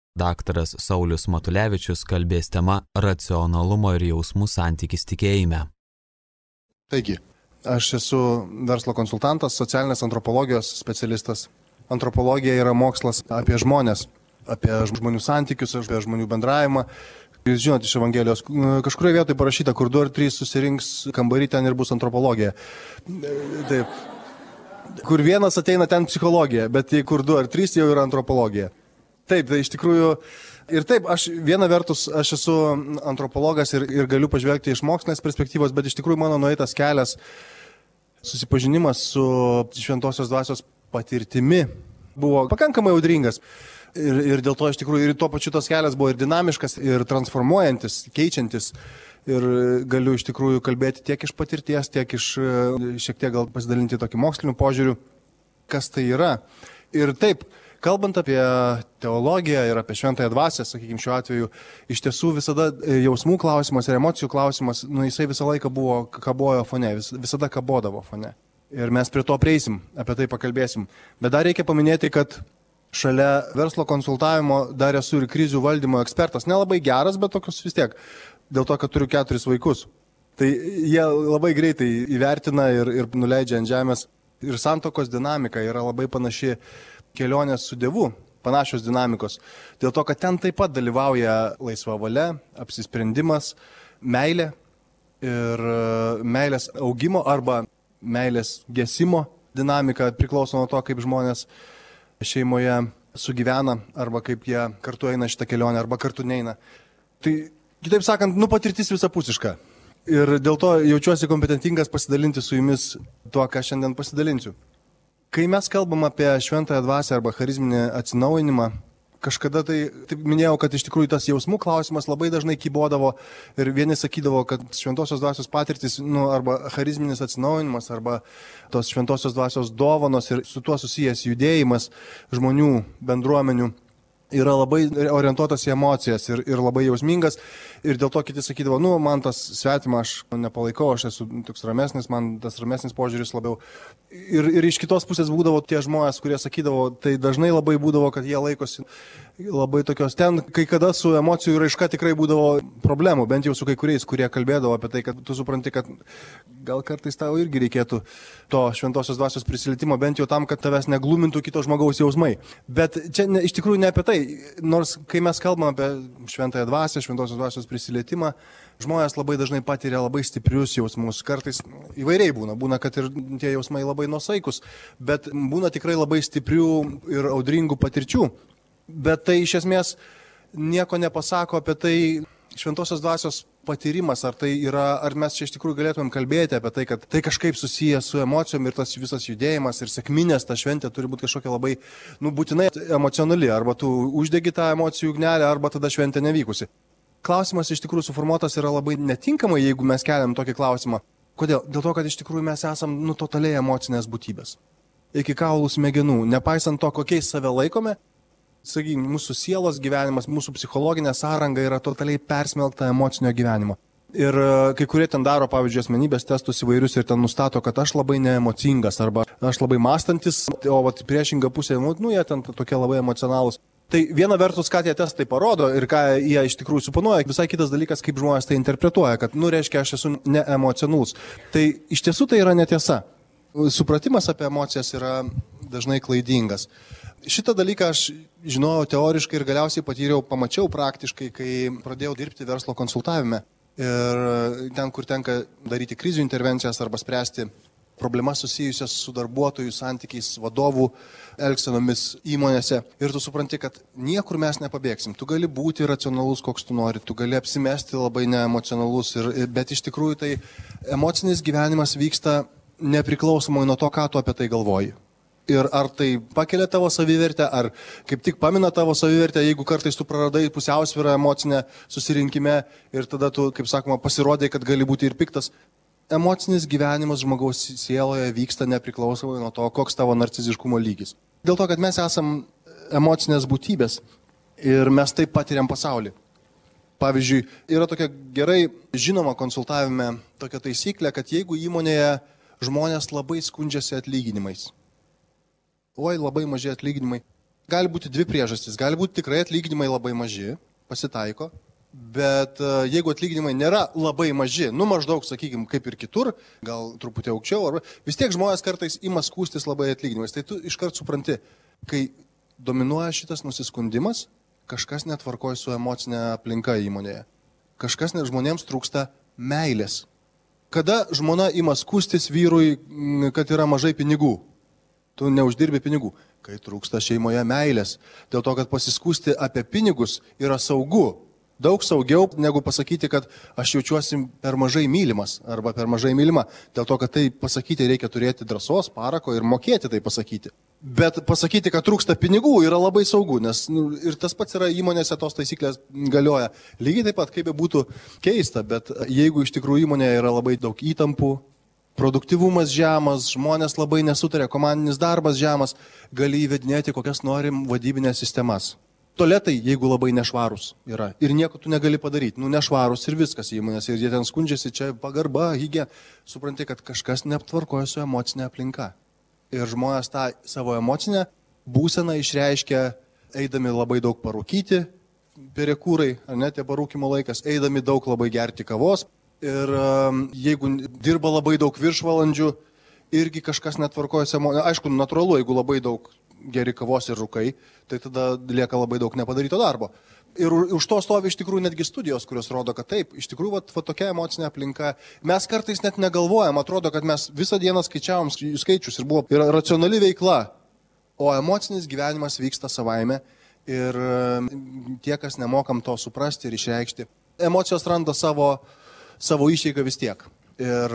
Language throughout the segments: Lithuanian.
Daktaras Saulius Matulevičius kalbės tema racionalumo ir jausmų santykis tikėjime. Taigi, aš esu verslo konsultantas, socialinės antropologijos specialistas. Antropologija yra mokslas apie žmonės, apie žmonių santykius, apie žmonių bendravimą. Jūs žinote iš Evangelijos, kažkurioje vietoje parašyta, kur 2 ar 3 susirinks kambarį, ten ir bus antropologija. Taip. Kur vienas ateina, ten psichologija, bet kur 2 ar 3 jau yra antropologija. Taip, tai iš tikrųjų, ir taip, viena vertus, aš esu antropologas ir galiu pažvelgti iš mokslinės perspektyvos, bet iš tikrųjų mano nueitas kelias, susipažinimas su šventosios dvasios patirtimi buvo pakankamai audringas. Ir dėl to iš tikrųjų ir tuo pačiu tas kelias buvo ir dinamiškas, ir transformuojantis, keičiantis. Ir galiu iš tikrųjų kalbėti tiek iš patirties, tiek iš šiek tiek gal pasidalinti tokį mokslinių požiūrių, kas tai yra. Ir taip, kalbant apie teologiją ir apie šventąją dvasią, sakykime šiuo atveju, iš tiesų visada jausmų klausimas ir emocijų klausimas, jisai visą laiką kabojo fone, visada kabodavo fone. Ir mes prie to prieisim, apie tai pakalbėsim. Bet dar reikia paminėti, kad šalia verslo konsultavimo dar esu ir krizių valdymo ekspertas. Nelabai geras, bet tokius vis tiek, dėl to, kad turiu 4 vaikus. Tai jie labai greitai įvertina ir nuleidžia ant žemės. Ir santokos dinamika yra labai panaši kelionės su Dievu, panašios dinamikos. Dėl to, kad ten taip pat dalyvauja laisva valia, apsisprendimas, meilė ir meilės augimo arba meilės gesimo dinamika priklauso nuo to, kaip žmonės šeimoje sugyvena arba kaip jie kartu eina šitą kelionę arba kartu neina. Tai, kitaip sakant, patirtis visapusiška. Ir dėl to jaučiuosi kompetentingas pasidalinti su jumis tuo, ką šiandien pasidalinsiu. Kai mes kalbam apie šventąją dvasią arba charizminį atsinaujinimą, kažkada taip minėjau, kad iš tikrųjų tas jausmų klausimas labai dažnai kybodavo ir vieni sakydavo, kad šventosios dvasios patirtis, arba charizminis atsinaujinimas, arba tos šventosios dvasios dovanos ir su tuo susijęs judėjimas žmonių, bendruomenių yra labai orientuotas į emocijas ir labai jausmingas. Ir dėl to kiti sakydavo, man tas svetima, aš nepalaikau, aš esu toks ramesnis, man tas ramesnis požiūris labiau. Ir iš kitos pusės būdavo tie žmonės, kurie sakydavo, tai dažnai labai būdavo, kad jie laikosi labai tokios ten, kai kada su emocijų raiška tikrai būdavo problemų, bent jau su kai kuriais, kurie kalbėdavo apie tai, kad tu supranti, kad gal kartais tau irgi reikėtų to šventosios dvasios prisilietimo, bent jau tam, kad tavęs neglumintų kito žmogaus jausmai. Bet čia iš tikrųjų ne apie tai, nors kai mes kalbame apie šventąją dvasią, šventosios dvasios prisilietimą, žmonės labai dažnai patiria labai stiprius jausmus, kartais įvairiai būna, kad ir tie jausmai labai nuosaikus, bet būna tikrai labai stiprių ir audringų patirčių. Bet tai iš esmės nieko nepasako apie tai šventosios dvasios patyrimas, ar mes čia iš tikrųjų galėtumėm kalbėti apie tai, kad tai kažkaip susijęs su emocijom ir tas visas judėjimas ir sekminės, ta šventė turi būti kažkokia labai, būtinai emocionali, arba tu uždegi tą emocijų ugnelę, arba tada šventė nevykusi. Klausimas iš tikrųjų suformuotas yra labai netinkamai, jeigu mes keliam tokį klausimą. Kodėl? Dėl to, kad iš tikrųjų mes esam totaliai emocinės būtybės. Iki kaulų smegenų, nepaisant to, kokiais save laikome, sakykime, mūsų sielos gyvenimas, mūsų psichologinė sąranga yra totaliai persmelkta emocinio gyvenimo. Ir kai kurie ten daro, pavyzdžiui, asmenybės testus įvairius ir ten nustato, kad aš labai neemocingas arba aš labai mąstantis, o priešinga pusė, jie ten tokie labai emocionalūs. Tai viena vertus, ką tie testai parodo ir ką jie iš tikrųjų suponuoja, visai kitas dalykas, kaip žmonės tai interpretuoja, kad, reiškia, aš esu neemocionalus. Tai iš tiesų tai yra netiesa. Supratimas apie emocijas yra dažnai klaidingas. Šitą dalyką aš žinojau teoriškai ir galiausiai patyriau, pamačiau praktiškai, kai pradėjau dirbti verslo konsultavime. Ir ten, kur tenka daryti krizių intervencijas arba spręsti problemas susijusias su darbuotojų santykiais, vadovų elgsenomis įmonėse. Ir tu supranti, kad niekur mes nepabėgsim. Tu gali būti racionalus, koks tu nori, tu gali apsimesti labai neemocionalus, bet iš tikrųjų tai emocinis gyvenimas vyksta nepriklausomai nuo to, ką tu apie tai galvoji. Ir ar tai pakelia tavo savivertę, ar kaip tik pamina tavo savivertę, jeigu kartais tu praradai pusiausvyrą emocinę susirinkime ir tada tu, kaip sakoma, pasirodai, kad gali būti ir piktas. Emocinis gyvenimas žmogaus sieloje vyksta nepriklausomai nuo to, koks tavo narciziškumo lygis. Dėl to, kad mes esam emocinės būtybės ir mes taip patiriam pasaulį. Pavyzdžiui, yra tokia gerai žinoma konsultavime tokia taisyklė, kad jeigu įmonėje žmonės labai skundžiasi atlyginimais, labai maži atlyginimai, gali būti dvi priežastys. Gali būti tikrai atlyginimai labai maži, pasitaiko, bet jeigu atlyginimai nėra labai maži, maždaug, sakykime, kaip ir kitur, gal truputį aukščiau, vis tiek žmonės kartais ima skūstis labai atlyginimais. Tai tu iškart supranti, kai dominuoja šitas nusiskundimas, kažkas netvarkoja su emocinė aplinka įmonėje. Kažkas žmonėms trūksta meilės. Kada žmona ima skūstis vyrui, kad yra mažai pinigų? Tu neuždirbi pinigų. Kai trūksta šeimoje meilės. Dėl to, kad pasiskūsti apie pinigus yra saugu. Daug saugiau, negu pasakyti, kad aš jaučiuosi per mažai mylimas arba per mažai mylima. Dėl to, kad tai pasakyti reikia turėti drąsos, parako ir mokėti tai pasakyti. Bet pasakyti, kad trūksta pinigų yra labai saugu, nes ir tas pats yra įmonėse, tos taisyklės galioja. Lygiai taip pat, kaip būtų keista, bet jeigu iš tikrųjų įmonėje yra labai daug įtampų, produktyvumas žemas, žmonės labai nesutarė, komandinis darbas žemas, gali įvedinėti kokias norim vadybinės sistemas. Tualetai, jeigu labai nešvarūs yra ir nieko tu negali padaryti, nešvarūs ir viskas įmonės ir jie ten skundžiasi, čia pagarba, hygiena, supranti, kad kažkas neaptvarkoja su emocinė aplinka. Ir žmonės tą savo emocinę būseną išreiškia, eidami labai daug parūkyti, perikūrai, ar ne, tie parūkimo laikas, eidami daug labai gerti kavos ir jeigu dirba labai daug viršvalandžių, irgi kažkas netvarkoja su emocinė. Aišku, natūralu, jeigu labai daug geri kavos ir rūkai, tai tada lieka labai daug nepadaryto darbo. Ir už to stovi iš tikrųjų netgi studijos, kurios rodo, kad taip, iš tikrųjų va tokia emocinė aplinka. Mes kartais net negalvojam, atrodo, kad mes visą dieną skaičiavom skaičius ir buvo racionali veikla, o emocinis gyvenimas vyksta savaime ir tie, kas nemokam to suprasti ir išreikšti, emocijos randa savo išeigą vis tiek. Ir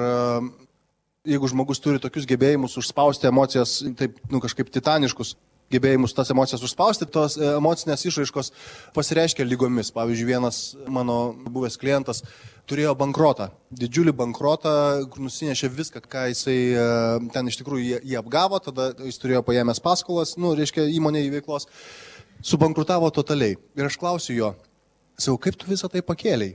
jeigu žmogus turi tokius gebėjimus užspausti emocijas, taip, kažkaip titaniškus gebėjimus tas emocijas užspausti, tos emocinės išraiškos pasireiškia lygomis. Pavyzdžiui, vienas mano buvęs klientas turėjo bankrotą, didžiulį bankrotą, kur nusinešė viską, ką jisai ten iš tikrųjų jį apgavo, tada jis turėjo paėmęs paskolas, reiškia įmonė į veiklos, subankrutavo totaliai. Ir aš klausiu jo, sakau, kaip tu visą tai pakėlei?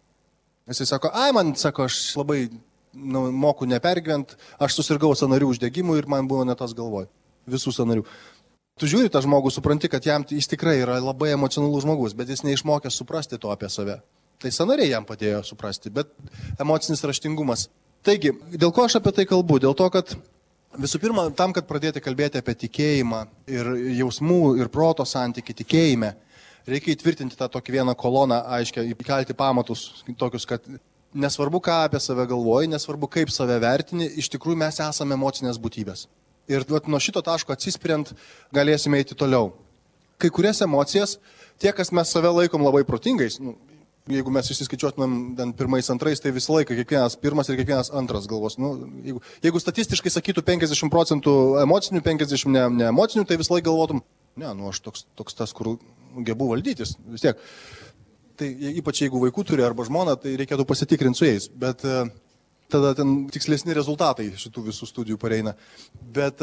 Jisai sako, aš labai moku nepergyvent, aš susirgau sąnarių uždegimu ir man buvo ne tas galvoj, visų sąnarių. Tu žiūri tą žmogų, supranti, kad jis tikrai yra labai emocionalus žmogus, bet jis neišmokęs suprasti to apie save. Tai sąnariai jam padėjo suprasti, bet emocinis raštingumas. Taigi, dėl ko aš apie tai kalbu? Dėl to, kad visų pirma, tam, kad pradėti kalbėti apie tikėjimą ir jausmų ir proto santykį tikėjime, reikia įtvirtinti tą tokį vieną koloną, aiškiai, įkelti pamatus tokius, kad nesvarbu, ką apie save galvoji, nesvarbu, kaip save vertini, iš tikrųjų mes esame emocinės būtybės. Ir nuo šito taško atsispiriant galėsime eiti toliau. Kai kurias emocijas, tie, kas mes save laikom labai protingais, jeigu mes išsiskaičiuotumėm pirmais, antrais, tai visą laiką kiekvienas pirmas ir kiekvienas antras galvos. Jeigu statistiškai sakytų 50% emocinių, 50% neemocinių, tai visą laiką galvotum, aš toks tas, kur gebu valdytis, vis tiek. Tai ypač jeigu vaikų turi arba žmona, tai reikėtų pasitikrinti su jais, bet tada ten tikslesni rezultatai šitų visų studijų pareina. Bet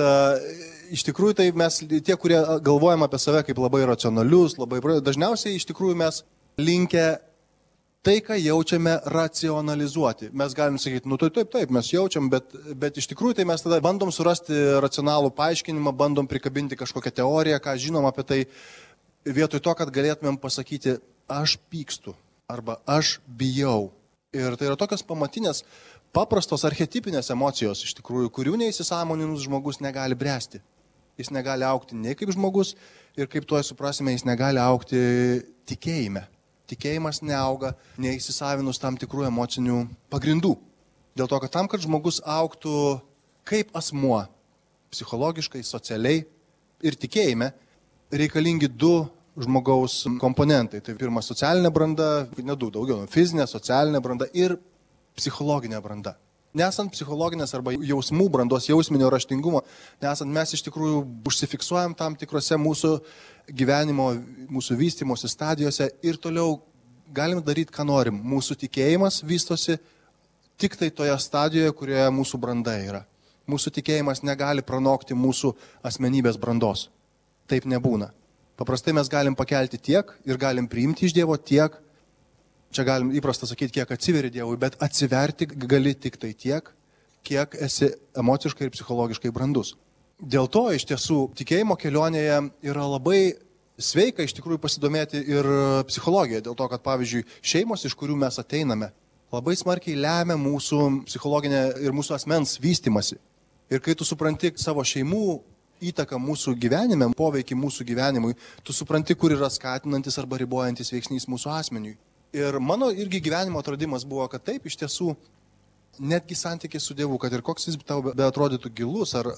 iš tikrųjų tai mes, tie, kurie galvojam apie save kaip labai racionalius, dažniausiai iš tikrųjų mes linkę tai, ką jaučiame, racionalizuoti. Mes galim sakyti, taip, mes jaučiam, bet iš tikrųjų tai mes tada bandom surasti racionalų paaiškinimą, bandom prikabinti kažkokią teoriją, ką žinom apie tai, vietoj to, kad galėtumėm pasakyti, aš pykstu arba aš bijau. Ir tai yra tokios pamatinės, paprastos archetipinės emocijos, iš tikrųjų, kurių neįsisąmoninus žmogus negali bręsti. Jis negali augti nei kaip žmogus ir kaip tuoj suprasime, jis negali augti tikėjime. Tikėjimas neauga neįsisavinus tam tikrų emocinių pagrindų. Dėl to, kad tam, kad žmogus augtų kaip asmuo, psichologiškai, socialiai ir tikėjime, reikalingi du žmogaus komponentai. Tai pirma socialinė branda, daugiau, fizinė, socialinė branda ir psichologinė branda. Nesant psichologinės arba jausmų brandos, jausminio raštingumo, nesant mes iš tikrųjų užsifiksuojam tam tikrose mūsų gyvenimo, mūsų vystymosi stadijose ir toliau galim daryti, ką norim. Mūsų tikėjimas vystosi tik tai toje stadijoje, kurioje mūsų branda yra. Mūsų tikėjimas negali pranokti mūsų asmenybės brandos. Taip nebūna. Paprastai mes galim pakelti tiek ir galim priimti iš Dievo tiek, čia galim įprasta sakyti, kiek atsiveri Dievui, bet atsiverti gali tik tai tiek, kiek esi emociškai ir psichologiškai brandus. Dėl to iš tiesų tikėjimo kelionėje yra labai sveika iš tikrųjų pasidomėti ir psichologiją. Dėl to, kad pavyzdžiui šeimos, iš kurių mes ateiname, labai smarkiai lemia mūsų psichologinę ir mūsų asmens vystimasi. Ir kai tu supranti savo šeimų įtaką mūsų gyvenime, poveikį mūsų gyvenimui, tu supranti, kur yra skatinantis arba ribojantis veiksnys mūsų asmeniui. Ir mano irgi gyvenimo atradimas buvo, kad taip, iš tiesų, netgi santykiai su Dievu, kad ir koks jis tau beatrodytų gilus ar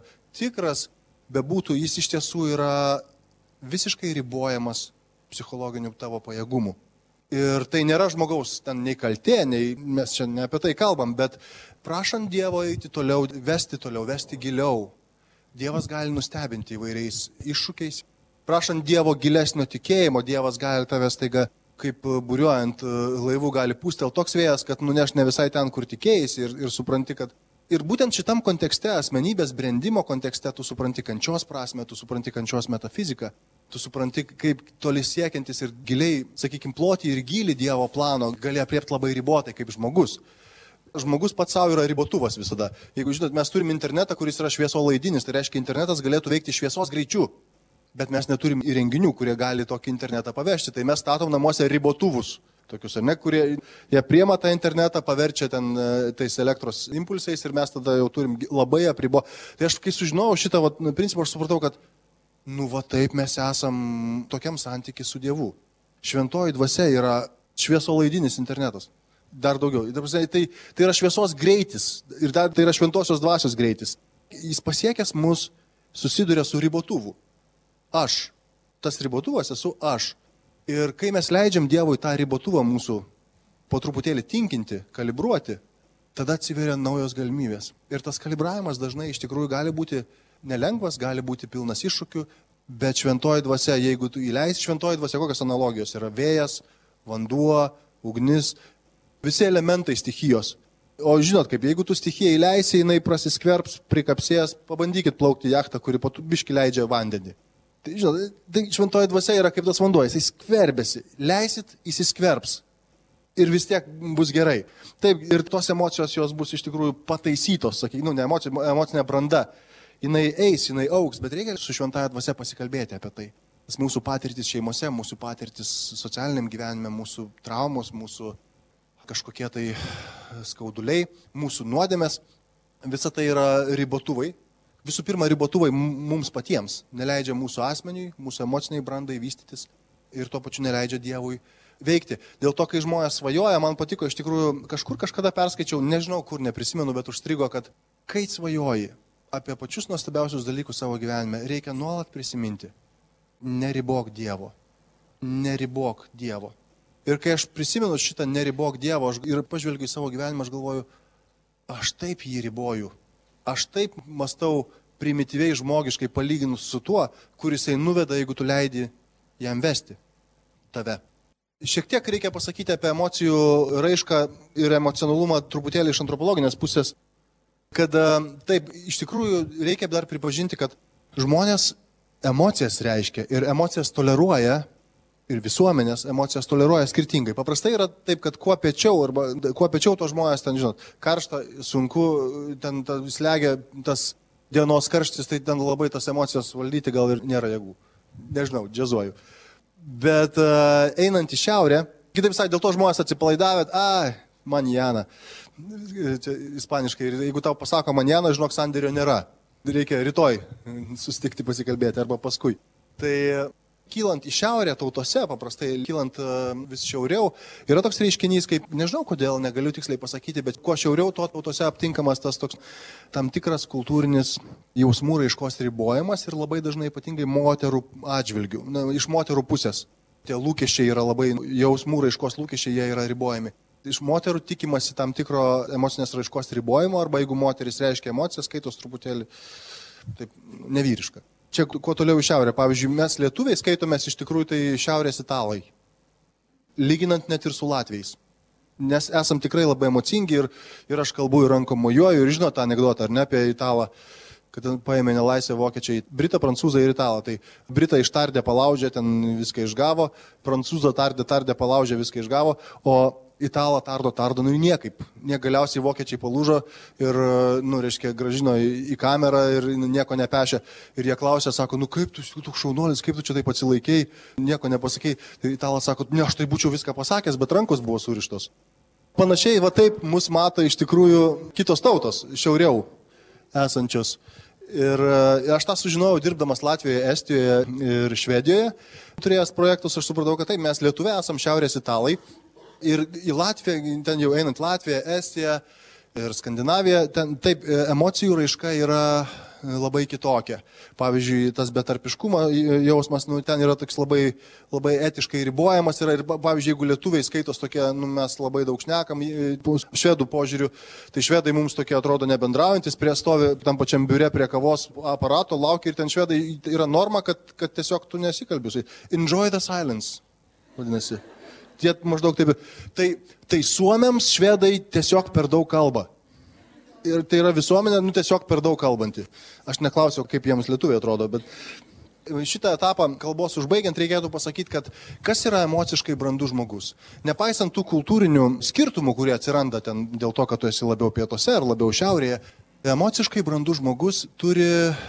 tikras bebūtų, jis iš tiesų yra visiškai ribojamas psichologinių tavo pajėgumų. Ir tai nėra žmogaus ten nei kaltė, nei mes čia ne apie tai kalbam, bet prašant Dievo eiti toliau, vesti giliau, Dievas gali nustebinti įvairiais iššūkiais. Prašant Dievo gilesnio tikėjimo, Dievas gali tave staiga, kaip buriuojant laivų, gali pūstel toks vėjas, kad nuneš ne visai ten, kur tikėjai ir supranti, kad... Ir būtent šitam kontekste, asmenybės brendimo kontekste, tu supranti kančios prasme, tu supranti kančios metafiziką, tu supranti, kaip toli siekiantis ir giliai, sakykime, plotį ir gilį Dievo plano gali apriepti labai ribotai kaip žmogus. Žmogus pats savo yra ribotuvas visada. Jeigu žinot, mes turim internetą, kuris yra šviesolaidinis, tai reiškia, internetas galėtų veikti šviesos greičiu, bet mes neturim įrenginių, kurie gali tokį internetą pavežti, tai mes statom namuose ribotuvus. Tokius, ar ne, kurie jie priema tą internetą, paverčia ten tais elektros impulsais ir mes tada jau turim labai apribo. Tai aš, kai sužinojau šitą principą, aš supratau, kad taip mes esam tokiam santykiui su Dievu. Šventoji dvasia yra šviesolaidinis internetas. Dar daugiau. Tai yra šviesos greitis ir tai yra šventosios dvasios greitis. Jis pasiekęs mus susiduria su ribotuvu. Aš. Tas ribotuvas esu aš. Ir kai mes leidžiam Dievui tą ribotuvą mūsų po truputėlį tinkinti, kalibruoti, tada atsiveria naujos galimybės. Ir tas kalibravimas dažnai iš tikrųjų gali būti nelengvas, gali būti pilnas iššūkių, bet šventoji dvasia, jeigu tu įleisi šventoji dvasia, kokios analogijos yra vėjas, vanduo, ugnis, visi elementai stichijos. O žinot, kaip jeigu tu stichiją įleisi, jinai prasiskverbs, prikapsės, pabandykit plaukti jachtą, kuri po biškį leidžia vandenį. Tai, žinot, tai šventoji dvasia yra kaip tas vanduo, jis skverbėsi, leisit, jis skverbs ir vis tiek bus gerai. Taip, ir tos emocijos jos bus iš tikrųjų pataisytos, sakykime, ne emocinė branda, jinai eis, jinai augs, bet reikia su šventoji dvasia pasikalbėti apie tai. Tas mūsų patirtis šeimose, mūsų patirtis socialiniam gyvenime, mūsų traumos, mūsų kažkokie tai skauduliai, mūsų nuodėmės, visa tai yra ribotuvai. Visų pirma, ribotuvai mums patiems neleidžia mūsų asmeniui, mūsų emociniai brandai vystytis ir tuo pačiu neleidžia Dievui veikti. Dėl to, kai žmonės svajoja, man patiko, iš tikrųjų, kažkada perskaičiau, nežinau kur, neprisimenu, bet užstrigo, kad kai svajoji apie pačius nuostabiausius dalykus savo gyvenime, reikia nuolat prisiminti, neribok Dievo, neribok Dievo. Ir kai aš prisimenu šitą neribok Dievo ir pažvelgiu į savo gyvenimą, aš galvoju, aš taip jį riboju. Aš taip mąstau primityviai žmogiškai palyginus su tuo, kur jisai nuveda, jeigu tu leidi jam vesti tave. Šiek tiek reikia pasakyti apie emocijų raišką ir emocionalumą truputėlį iš antropologinės pusės, kad taip, iš tikrųjų reikia dar pripažinti, kad žmonės emocijas reiškia ir emocijas toleruoja ir visuomenės emocijas toleruoja skirtingai. Paprastai yra taip, kad kuo piečiau to žmonės, ten, žinot, karšta, sunku, ten slegia tas dienos karštis, tai ten labai tas emocijas valdyti gal ir nėra jėgų. Nežinau, džiazuoju. Bet einant į šiaurę, kitaip sakant, dėl to žmonės atsipalaidavę, manjana, čia ispaniškai, ir jeigu tau pasako manjana, žinok, sandėrio nėra. Reikia rytoj susitikti pasikalbėti arba paskui. Tai kylant į šiaurę tautose, paprastai kylant vis šiauriau, yra toks reiškinys, kaip, nežinau kodėl, negaliu tiksliai pasakyti, bet kuo šiauriau, to tautose aptinkamas tas toks tam tikras kultūrinis jausmų raiškos ribojimas ir labai dažnai ypatingai moterų atžvilgių, iš moterų pusės. Tie lūkesčiai yra labai, jausmų raiškos lūkesčiai, jie yra ribojami. Iš moterų tikimasi tam tikro emocinės raiškos ribojimo, arba jeigu moteris reiškia emocijas, skaitos truputėlį taip nevyriška. Čia kuo toliau į šiaurę. Pavyzdžiui, mes lietuviai skaitomės iš tikrųjų tai šiaurės italai. Lyginant net ir su latviais. Nes esam tikrai labai emocingi ir aš kalbu ir rankom mojuoju ir žinot tą anekdotą, ar ne, apie italą, kad paėmė nelaisvę vokiečiai, britą, prancūzą ir italą. Tai britą ištardė, palaužė, ten viską išgavo, prancūzą tardė, palaužė, viską išgavo, o Italą tardo, nu niekaip. Galiausiai vokiečiai palūžo ir, gražino į kamerą ir nieko nepešė. Ir jie klausė, sako, kaip tu šaunuolis, kaip tu čia taip atsilaikėjai, nieko nepasakėjai. Tai Italas sako, ne, aš tai būčiau viską pasakęs, bet rankos buvo surištos. Panašiai, va taip mus mato iš tikrųjų kitos tautos, šiauriau esančios. Ir aš tą sužinojau dirbdamas Latvijoje, Estijoje ir Švedijoje. Turėjęs projektus, aš supratau, kad taip, mes Lietuviai esam šiaurės italai. Ir į Latviją, ten jau einant Latviją, Estiją ir Skandinaviją, ten taip, emocijų raiška yra labai kitokia. Pavyzdžiui, tas betarpiškumo jausmas, ten yra toks labai, labai etiškai ribojamas. Ir pavyzdžiui, jeigu lietuviai skaitos tokie, mes labai daug šnekam, švedų požiūrių, tai švedai mums tokie atrodo nebendraujantis, prie stovi tam pačiam biure prie kavos aparato, laukia ir ten švedai yra norma, kad tiesiog tu nesikalbiusi. Enjoy the silence, vadinasi. Tie maždaug taip. Tai suomiams švedai tiesiog per daug kalba. Ir tai yra visuomenė, tiesiog per daug kalbanti. Aš neklausiau, kaip jiems lietuviai atrodo, bet šitą etapą kalbos užbaigiant reikėtų pasakyti, kad kas yra emociškai brandus žmogus. Nepaisant tų kultūrinių skirtumų, kurie atsiranda ten dėl to, kad tu esi labiau pietuose ar labiau šiaurėje, emociškai brandus žmogus turi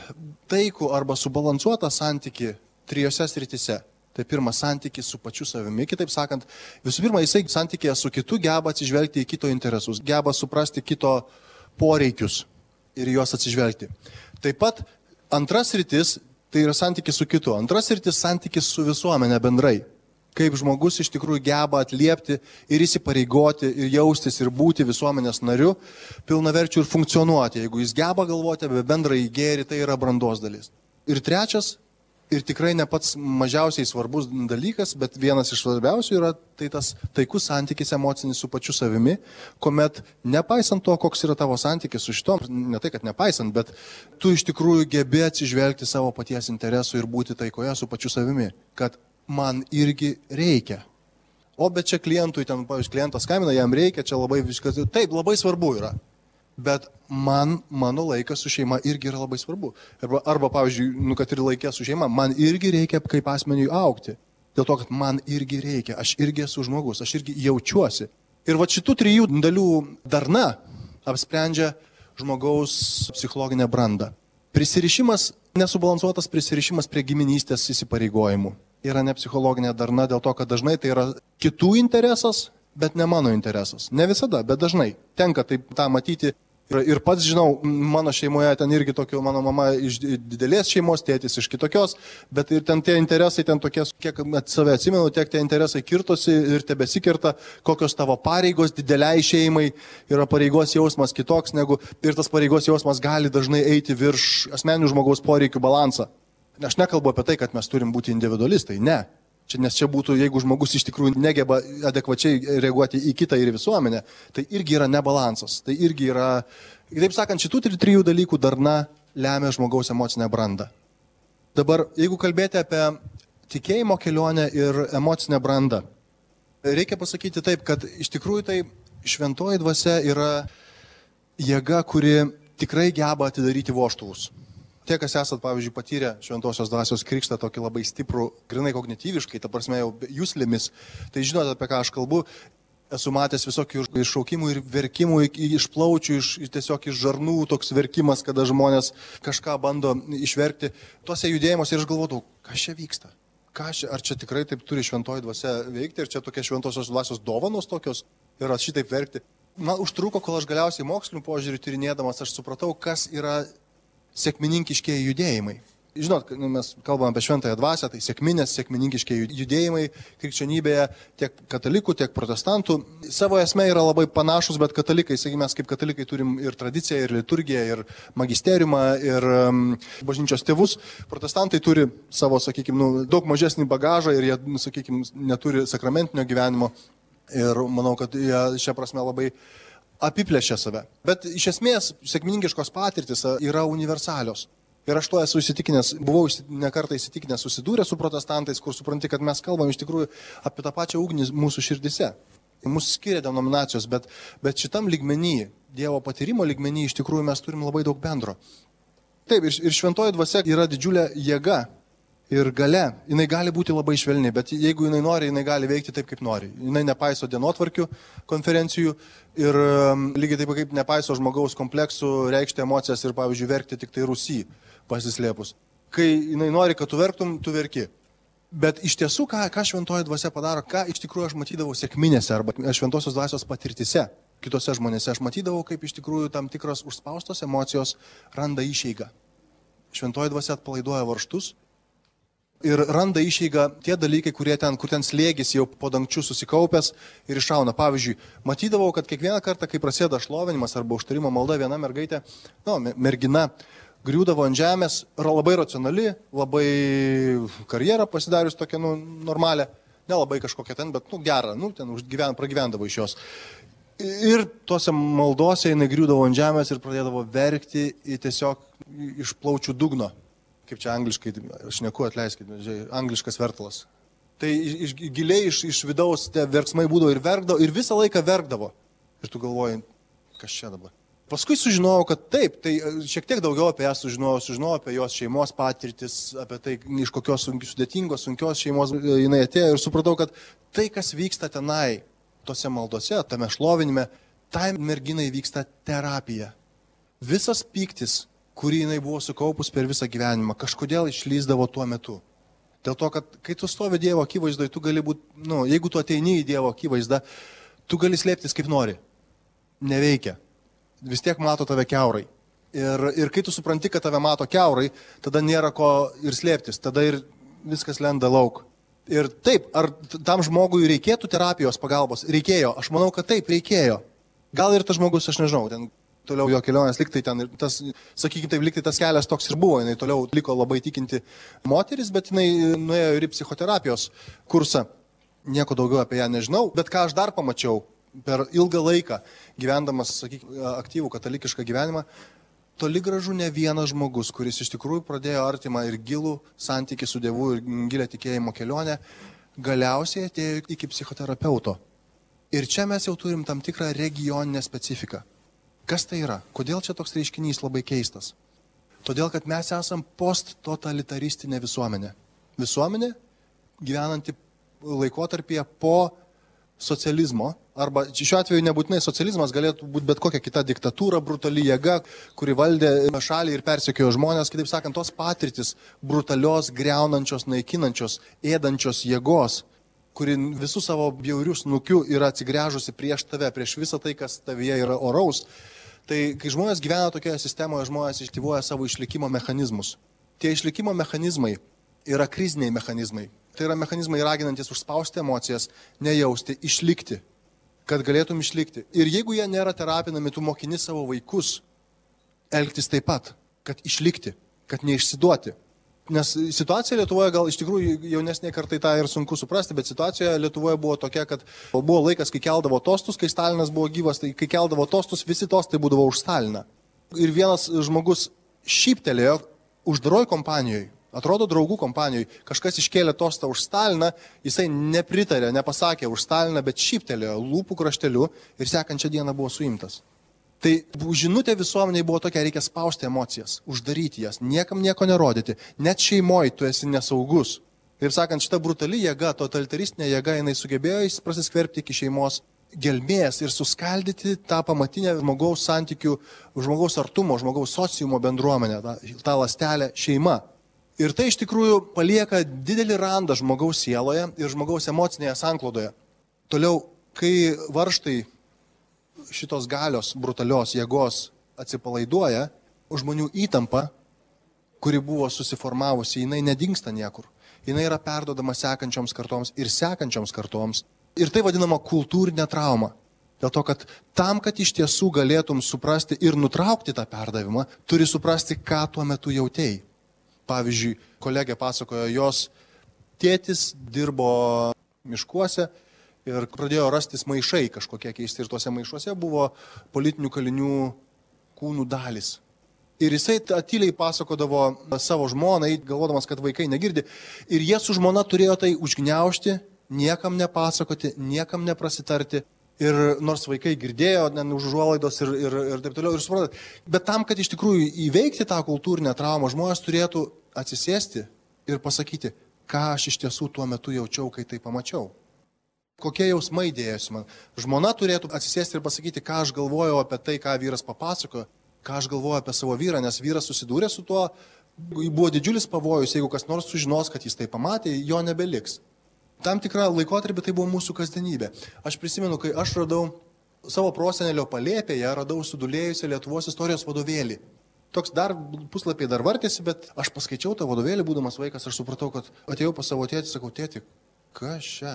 taikų arba subalansuotą santykį 3 srityse. Tai pirmas santykis su pačiu savimi, kitaip sakant, visų pirma, jisai santykėje su kitu geba atsižvelgti į kito interesus, geba suprasti kito poreikius ir juos atsižvelgti. Taip pat antras sritis, tai yra santykis su kitu. Antras sritis santykis su visuomenė bendrai. Kaip žmogus iš tikrųjų geba atliepti ir įsipareigoti, ir jaustis, ir būti visuomenės nariu, pilnaverčiu ir funkcionuoti. Jeigu jis geba galvoti apie bendrąjį gėrį, tai yra brandos dalis. Ir trečias, ir tikrai ne pats mažiausiai svarbus dalykas, bet vienas iš svarbiausių yra tai tas taikus santykis emocinis su pačiu savimi, kuomet nepaisant to, koks yra tavo santykis su šitom, ne tai, kad nepaisant, bet tu iš tikrųjų gebi atsižvelgti savo paties interesų ir būti taikoje su pačiu savimi, kad man irgi reikia. O bet čia klientui, ten, pavyzdžiui, klientas skambina, jam reikia, čia labai viskas, taip, labai svarbu yra. Bet mano laikas su šeima irgi yra labai svarbu. Arba pavyzdžiui, kad ir laikė su šeima, man irgi reikia kaip asmeniui augti. Dėl to, kad man irgi reikia, aš irgi esu žmogus, aš irgi jaučiuosi. Ir va šitų 3 dalių darna apsprendžia žmogaus psichologinę brandą. Prisirišimas, nesubalansuotas prisirišimas prie giminystės įsipareigojimų yra ne psichologinė darna dėl to, kad dažnai tai yra kitų interesas, bet ne mano interesas. Ne visada, bet dažnai. Tenka taip tą matyti. Ir pats žinau, mano šeimoje ten irgi tokio, mano mama iš didelės šeimos, tėtis iš kitokios, bet ir ten tie interesai, ten tokie, kiek save atsimenu, tiek tie interesai kirtosi ir tebesikirta, kokios tavo pareigos dideliai šeimai, yra pareigos jausmas kitoks negu, ir tas pareigos jausmas gali dažnai eiti virš asmeninių žmogaus poreikių balansą. Aš nekalbu apie tai, kad mes turim būti individualistai, ne. Nes čia būtų, jeigu žmogus iš tikrųjų negeba adekvačiai reaguoti į kitą ir visuomenę, tai irgi yra nebalansas. Tai irgi yra, kitaip sakant, šitų 3 dalykų darna lemia žmogaus emocinę brandą. Dabar, jeigu kalbėti apie tikėjimo kelionę ir emocinę brandą, reikia pasakyti taip, kad iš tikrųjų tai šventoji dvasia yra jėga, kuri tikrai geba atidaryti vožtuvus. Tie, kas esat, pavyzdžiui, patyrę šventosios dvasios krikštą tokį labai stiprų, grinai kognityviškai, ta prasme jau jūslėmis, tai žinote, apie ką aš kalbu, esu matęs visokių iššaukimų ir verkimų iš plaučių, tiesiog iš žarnų toks verkimas, kada žmonės kažką bando išverkti. Tuose judėjimuose ir aš galvodavau, kas čia vyksta? Ar čia tikrai taip turi šventoji dvasia veikti ir čia tokia šventosios dvasios dovanos tokios ir šitaip verkti? Man užtruko, kol aš galiausiai mokslinių požiūrių tyrinėdamas, aš supratau, kas yra sekmininkiškieji judėjimai. Žinot, mes kalbame apie šventąją dvasią, tai sekmininkiškieji judėjimai krikščionybėje tiek katalikų, tiek protestantų. Savo esmė yra labai panašus, bet katalikai, sakykime, mes kaip katalikai turim ir tradiciją, ir liturgiją, ir magisteriumą, ir bažnyčios tėvus. Protestantai turi savo, sakykime, daug mažesnį bagažą ir jie, sakykime, neturi sakramentinio gyvenimo. Ir manau, kad jie šią prasme labai apiplėšia save. Bet iš esmės sekmininkiškos patirtis yra universalios. Ir aš to esu įsitikinęs, buvau nekartą įsitikinęs susidūrę su protestantais, kur supranti, kad mes kalbam iš tikrųjų apie tą pačią ugnį mūsų širdise. Mūsų skiria denominacijos, bet šitam lygmenį, Dievo patyrimo lygmenį, iš tikrųjų mes turim labai daug bendro. Taip, ir šventoji dvasia yra didžiulė jėga. ir galia, jinai gali būti labai švelni, bet jeigu jinai nori, jinai gali veikti taip, kaip nori. Jinai nepaiso dienotvarkių konferencijų ir lygiai taip kaip nepaiso žmogaus kompleksų reikšti emocijas ir, pavyzdžiui, verkti tik tai Rusy pasislėpus. Kai jinai nori, kad tu verktum, tu verki. Bet iš tiesų, ką šventoji dvasia padaro, ką iš tikrųjų aš matydavau sekminėse arba šventosios dvasios patirtise, kitose žmonėse, aš matydavau, kaip iš tikrųjų tam tikros užspaustos emocijos randa išeigą. Šventoji dvasia atpalaiduoja varžtus ir randa išeigą tie dalykai, kur ten slėgis jau po dangčiu susikaupęs ir iššauna. Pavyzdžiui, matydavau, kad kiekvieną kartą, kai prasideda šlovinimas arba užtarimo malda, viena mergaitė, mergina, griūdavo ant žemės, labai racionali, labai karjerą pasidarius tokią, normalią, nelabai kažkokią ten, bet, gerą, ten pragyvendavo iš jos. Ir tuose maldose jinai griūdavo ant žemės ir pradėdavo verkti tiesiog iš plaučių dugno. Kaip čia angliškai, aš neku atleiskit, angliškas vertalas. Tai giliai iš vidaus tie verksmai būdavo ir verkdavo, ir visą laiką verkdavo. Ir tu galvoji, kas čia dabar? Paskui sužinojau, kad taip, tai šiek tiek daugiau apie ją sužinojau apie jos šeimos patirtis, apie tai, iš kokios sudėtingos, sunkios šeimos jinai atėjo ir supratau, kad tai, kas vyksta tenai, tose maldose, tame šlovinime, tai merginai vyksta terapija. Visas pyktis, kurį jinai buvo sukaupus per visą gyvenimą, kažkodėl išlyzdavo tuo metu. Dėl to, kad kai tu stovi Dievo akivaizdoje, tu gali būti, jeigu tu ateini į Dievo akivaizdą, tu gali slėptis kaip nori. Neveikia. Vis tiek mato tave kiaurai. Ir kai tu supranti, kad tave mato kiaurai, tada nėra ko ir slėptis, tada ir viskas lenda lauk. Ir taip, ar tam žmogui reikėtų terapijos pagalbos? Reikėjo. Aš manau, kad taip, reikėjo. Gal ir tas žmogus, aš nežinau, ten toliau jo kelionės liktai ten, ir tas, sakykime taip, liktai tas kelias toks ir buvo, jinai toliau liko labai tikinti moteris, bet jinai nuėjo ir į psichoterapijos kursą. Nieko daugiau apie ją nežinau, bet ką aš dar pamačiau, per ilgą laiką gyvendamas, sakykime, aktyvų katalikišką gyvenimą, toli gražu ne vienas žmogus, kuris iš tikrųjų pradėjo artimą ir gilų santykį su Dievu ir gilę tikėjimo kelionę, galiausiai atėjo iki psichoterapeuto. Ir čia mes jau turim tam tikrą regioninę specifiką. Kas tai yra? Kodėl čia toks reiškinys labai keistas? Todėl, kad mes esam posttotalitaristine visuomenė. Visuomenė gyvenanti laikotarpyje po socializmo, arba šiuo atveju nebūtinai socializmas, galėtų būti bet kokia kita diktatūra, brutali jėga, kuri valdė šalį ir persekiojo žmonės, kitaip sakant, tos patirtis brutalios, greunančios, naikinančios, ėdančios jėgos, kuri visų savo bjaurių snukių yra atsigręžusi prieš tave, prieš visą tai, kas tavyje yra oraus. Tai kai žmonės gyvena tokioje sistemoje, žmonės aktyvuoja savo išlikimo mechanizmus. Tie išlikimo mechanizmai yra kriziniai mechanizmai. Tai yra mechanizmai raginantis užspausti emocijas, nejausti, išlikti, kad galėtum išlikti. Ir jeigu jie nėra terapinami, tu mokini savo vaikus elgtis taip pat, kad išlikti, kad neišsiduoti. Nes situacija Lietuvoje gal iš tikrųjų jaunesnė kartai tą ir sunku suprasti, bet situacija Lietuvoje buvo tokia, kad buvo laikas, kai keldavo tostus, kai Stalinas buvo gyvas, tai kai keldavo tostus, visi tostai būdavo už Staliną. Ir vienas žmogus šyptelėjo uždaroj kompanijoje. Atrodo, draugų kompanijoje kažkas iškėlė tostą už Staliną, jisai nepritarė, nepasakė už Staliną, bet šyptelėjo lūpų krašteliu ir sekančią dieną buvo suimtas. Tai žinutė visuomeniai buvo tokia, reikia spausti emocijas, uždaryti jas, niekam nieko nerodyti, net šeimoje tu esi nesaugus. Taip sakant, šita brutali jėga, totalitaristinė jėga, jinai sugebėjo prasiskverbti iki šeimos gelmės ir suskaldyti tą pamatinę žmogaus santykių, žmogaus artumo, žmogaus sociumo bendruomenę, tą ląstelę šeima. Ir tai iš tikrųjų palieka didelį randą žmogaus sieloje ir žmogaus emocinėje sanklodoje. Toliau, kai varžtai šitos galios, brutalios jėgos atsipalaiduoja, žmonių įtampa, kuri buvo susiformavusi, jinai nedingsta niekur. Jinai yra perdodama sekančioms kartoms ir sekančioms kartoms. Ir tai vadinama kultūrinė trauma. Dėl to, kad tam, kad iš tiesų galėtum suprasti ir nutraukti tą perdavimą, turi suprasti, ką tuo metu jautėjai. Pavyzdžiui, kolegė pasakojo, jos tėtis dirbo miškuose ir pradėjo rastis maišai kažkokie keisti ir tuose maišuose buvo politinių kalinių kūnų dalis. Ir jisai tyliai pasakodavo savo žmonai, galvodamas, kad vaikai negirdi. Ir jie su žmona turėjo tai užgniaužti, niekam nepasakoti, niekam neprasitarti. Ir nors vaikai girdėjo, už užuolaidos ir taip toliau, ir suprantat. Bet tam, kad iš tikrųjų įveikti tą kultūrinę traumą, žmonės turėtų atsisėsti ir pasakyti, ką aš iš tiesų tuo metu jaučiau, kai tai pamačiau. Kokie jausmai dėjosi man. Žmona turėtų atsisėsti ir pasakyti, ką aš galvojau apie tai, ką vyras papasakojo, ką aš galvoju apie savo vyrą, nes vyras susidūrė su tuo, buvo didžiulis pavojus, jeigu kas nors sužinos, kad jis tai pamatė, jo nebeliks. Tam tikrą laikotarpį tai buvo mūsų kasdienybė. Aš prisimenu, kai aš radau savo prosenelio palėpėje, radau sudulėjusią Lietuvos istorijos vadovėlį. Toks dar puslapiai dar vartėsi, bet aš paskaičiau tą vadovėlį, būdamas vaikas, aš supratau, kad atėjau pas savo tėtį, sakau, tėti, kas čia?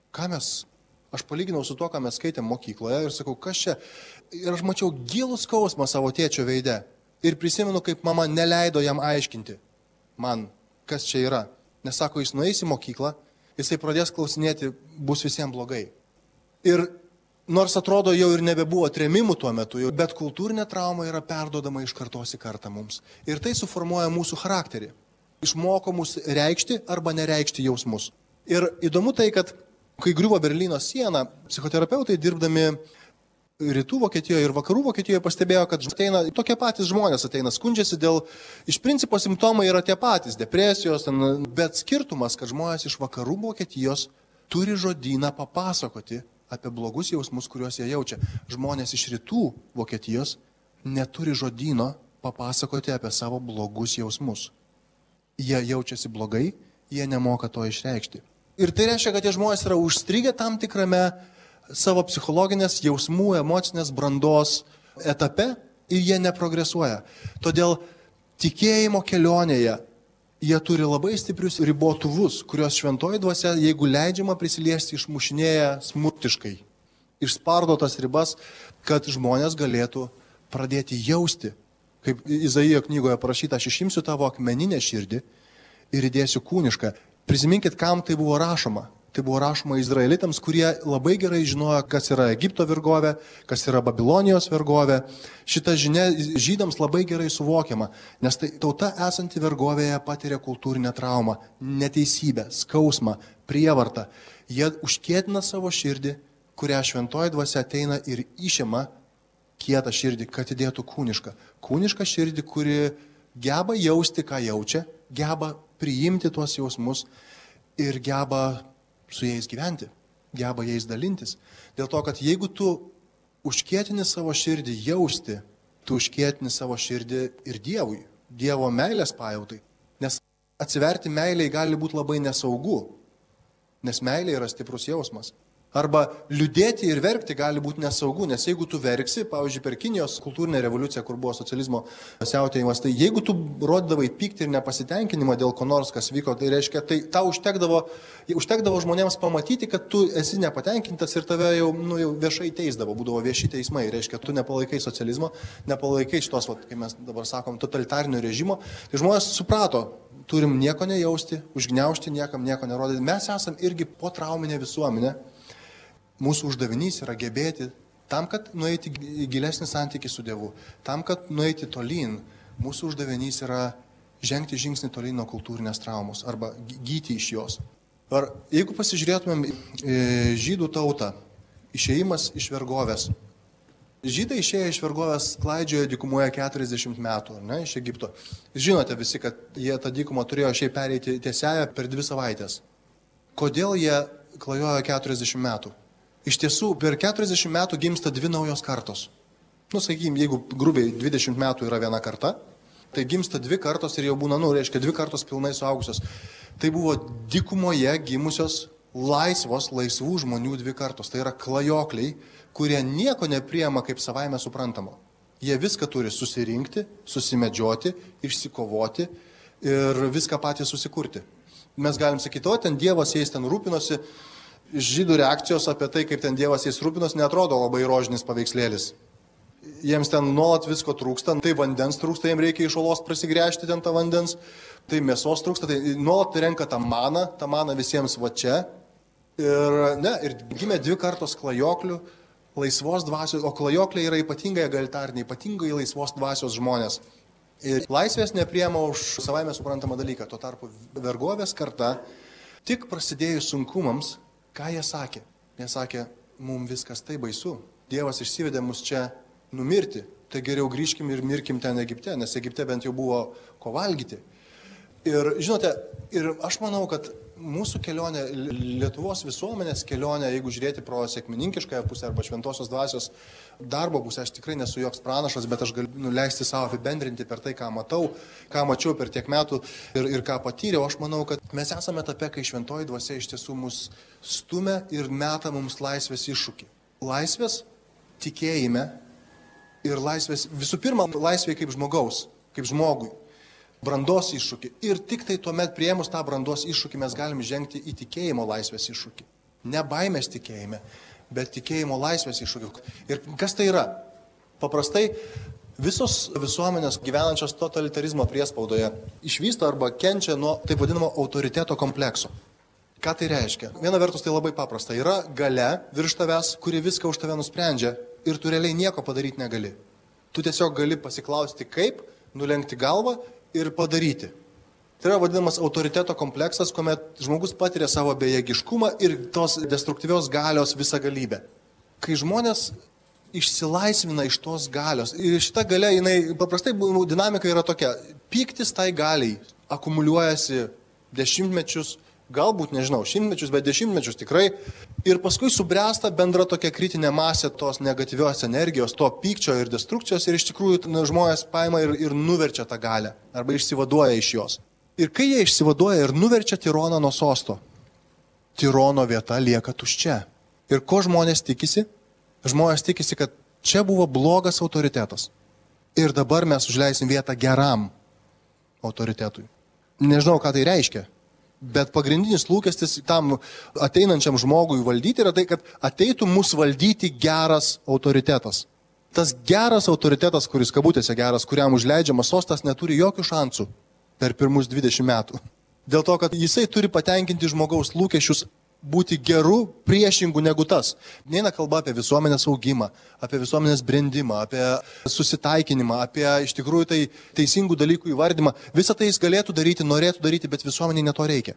Aš palyginau su tuo, ką mes skaitėm mokykloje ir sakau, kas čia? Ir aš mačiau gilų skausmą savo tėčio veide. Ir prisimenu, kaip mama neleido jam aiškinti man, kas čia yra. Nes sako, jis nueis į mokyklą, jisai pradės klausinėti, bus visiems blogai. Ir nors atrodo jau ir nebebuvo trėmimų tuo metu, bet kultūrinė trauma yra perduodama iš kartos į kartą mums. Ir tai suformuoja mūsų charakterį. Išmoko mus reikšti arba nereikšti jausmus. Ir įdomu tai, kad kai griuvo Berlyno siena, psichoterapeutai dirbdami Rytų Vokietijoje ir Vakarų Vokietijoje pastebėjo, kad ateina tokie patys žmonės, skundžiasi dėl, iš principo simptomai yra tie patys, depresijos, bet skirtumas, kad žmonės iš Vakarų Vokietijos turi žodyną papasakoti apie blogus jausmus, kuriuos jie jaučia. Žmonės iš Rytų Vokietijos neturi žodyno papasakoti apie savo blogus jausmus. Jie jaučiasi blogai, jie nemoka to išreikšti. Ir tai reiškia, kad tie žmonės yra užstrigę tam tikrame savo psichologinės jausmų, emocinės brandos etape ir jie neprogresuoja. Todėl tikėjimo kelionėje jie turi labai stiprius ribotuvus, kurios šventoji dvasia, jeigu leidžiama prisiliesti, išmušinėja smurtiškai. Išspardo tas ribas, kad žmonės galėtų pradėti jausti. Kaip Izaijo knygoje parašyta, aš išimsiu tavo akmeninę širdį ir įdėsiu kūnišką. Prisiminkit, kam tai buvo rašoma. Tai buvo rašoma izraelitams, kurie labai gerai žinojo, kas yra Egipto vergovė, kas yra Babilonijos vergovė. Šita žinia žydams labai gerai suvokiama, nes tai tauta esanti vergovėje patiria kultūrinę traumą, neteisybę, skausmą, prievartą. Jie užkietina savo širdį, kurią šventoji dvasia ateina ir išima kietą širdį, kad įdėtų kūnišką. Kūnišką širdį, kuri geba jausti, ką jaučia, geba priimti tuos jausmus ir geba su jais gyventi, geba jais dalintis. Dėl to, kad jeigu tu užkietini savo širdį jausti, tu užkietini savo širdį ir Dievui, Dievo meilės pajautai. Nes atsiverti meiliai gali būti labai nesaugu, nes meilė yra stiprus jausmas. Arba liūdėti ir verkti gali būti nesaugu, nes jeigu tu verksi, pavyzdžiui, per Kinijos kultūrinę revoliuciją, kur buvo socializmo siautėjimas, tai jeigu tu rodydavai pyktį ir nepasitenkinimą dėl ko nors, kas vyko, tai reiškia, tai tau užtekdavo žmonėms pamatyti, kad tu esi nepatenkintas ir tave jau viešai teisdavo, būdavo vieši teismai, reiškia, tu nepalaikai socializmo, nepalaikai šitos, kaip mes dabar sakom, totalitarinio režimo, tai žmonės suprato, turim nieko nejausti, užgniaužti, niekam nieko nerodyti. Mes esam irgi potrauminė visuomenė. Mūsų uždavinys yra gebėti tam, kad nueiti į gilesnį santykį su Dievu, tam, kad nueiti tolyn. Mūsų uždavinys yra žengti žingsnį tolyn nuo kultūrinės traumos arba gyti iš jos. Ar jeigu pasižiūrėtumėm žydų tautą, išėjimas iš vergovės. Žydai išėję iš vergovės klaidžiojo dykumoje 40 metų, ne, iš Egipto. Žinote visi, kad jie tą dykumą turėjo šiaip pereiti tiesiąją per 2 savaitės. Kodėl jie klajojo 40 metų? Iš tiesų, per 40 metų gimsta 2 naujos kartos. Sakykime, jeigu grubiai 20 metų yra viena karta, tai gimsta 2 kartos ir jau būna, reiškia, 2 kartos pilnai suaugusios. Tai buvo dykumoje gimusios laisvų žmonių 2 kartos. Tai yra klajokliai, kurie nieko nepriema kaip savaime suprantamo. Jie viską turi susirinkti, susimedžioti, išsikovoti ir viską patys susikurti. Mes galim sakyti, o ten Dievas jais ten rūpinosi. Žydų reakcijos apie tai, kaip ten Dievas jais rūpinos, neatrodo labai rožinis paveikslėlis. Jiems ten nuolat visko trūksta, tai vandens trūksta, jiems reikia iš olos prasigręžti ten tą vandens, tai mėsos trūksta, tai nuolat renka tą maną visiems va čia. Ir gimė 2 kartos klajoklių, laisvos dvasios, o klajokliai yra ypatingai egalitariniai, ypatingai laisvos dvasios žmonės. Ir laisvės nepriema už savaime suprantamą dalyką. Tuo tarpu vergovės karta, tik prasidėjus sunkumams, ką jie sakė? Jie sakė, mums viskas tai baisu. Dievas išsivedė mus čia numirti. Tai geriau grįžkim ir mirkim ten Egipte, nes Egipte bent jau buvo ko valgyti. Ir žinote, ir aš manau, kad mūsų kelionė, Lietuvos visuomenės kelionė, jeigu žiūrėti pro sekmininkiškąją pusę arba šventosios dvasios darbo pusę, aš tikrai nesu joks pranašas, bet aš galiu leisti savo apibendrinti per tai, ką matau, ką mačiau per tiek metų ir ką patyriau. Aš manau, kad mes esame etape, kai šventoji dvasia iš tiesų mus stumia ir meta mums laisvės iššūkį. Laisvės tikėjime ir laisvės, visų pirma, laisvė kaip žmogaus, kaip žmogui. Brandos iššūkį. Ir tik tai tuomet priėmus tą brandos iššūkį mes galim žengti į tikėjimo laisvės iššūkį. Ne baimės tikėjime, bet tikėjimo laisvės iššūkį. Ir kas tai yra? Paprastai visos visuomenės gyvenančios totalitarizmo priespaudoje išvysta arba kenčia nuo taip vadinamo autoriteto komplekso. Ką tai reiškia? Viena vertus tai labai paprasta. Yra galia virš tavęs, kuri viską už tave nusprendžia ir tu realiai nieko padaryti negali. Tu tiesiog gali pasiklausti kaip, nulenkti galvą ir padaryti. Tai yra vadinamas autoriteto kompleksas, kuomet žmogus patiria savo bejėgiškumą ir tos destruktyvios galios visagalybę. Kai žmonės išsilaisvina iš tos galios, ir šita galia, jinai paprastai dinamika yra tokia, pyktis tai galiai akumuliuojasi dešimtmečius, galbūt, nežinau, šimtmečius, bet dešimtmečius tikrai, ir paskui subręsta bendra tokia kritinė masė tos negatyvios energijos, to pykčio ir destrukcijos, ir iš tikrųjų žmonės paima ir nuverčia tą galią, arba išsivaduoja iš jos. Ir kai jie išsivaduoja ir nuverčia tironą nuo sosto, tirono vieta lieka tuščia. Ir ko žmonės tikisi? Žmonės tikisi, kad čia buvo blogas autoritetas. Ir dabar mes užleisim vietą geram autoritetui. Nežinau, ką tai reiškia. Bet pagrindinis lūkestis tam ateinančiam žmogui valdyti yra tai, kad ateitų mus valdyti geras autoritetas. Tas geras autoritetas, kuris kabutėse geras, kuriam užleidžiamas sostas, neturi jokių šansų per pirmus 20 metų. Dėl to, kad jisai turi patenkinti žmogaus lūkesčius būti geru, priešingu negu tas. Neina kalba apie visuomenės augimą, apie visuomenės brendimą, apie susitaikinimą, apie iš tikrųjų tai teisingų dalykų įvardymą. Visą tai jis galėtų daryti, norėtų daryti, bet visuomeniai ne to reikia.